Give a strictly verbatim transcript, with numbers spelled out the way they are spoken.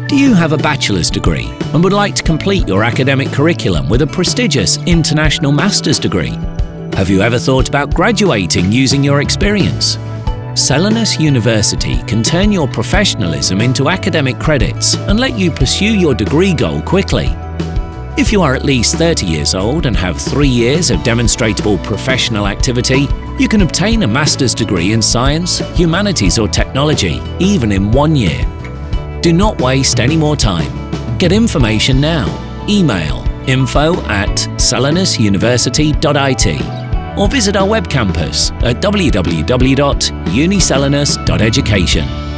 Do you have a bachelor's degree and would like to complete your academic curriculum with a prestigious international master's degree? Have you ever thought about graduating using your experience? Selinus University can turn your professionalism into academic credits and let you pursue your degree goal quickly. If you are at least thirty years old and have three years of demonstrable professional activity, you can obtain a master's degree in science, humanities or technology, even in one year. Do not waste any more time. Get information now. Email info at selinus university dot I T or visit our web campus at w w w dot uniselinus dot education.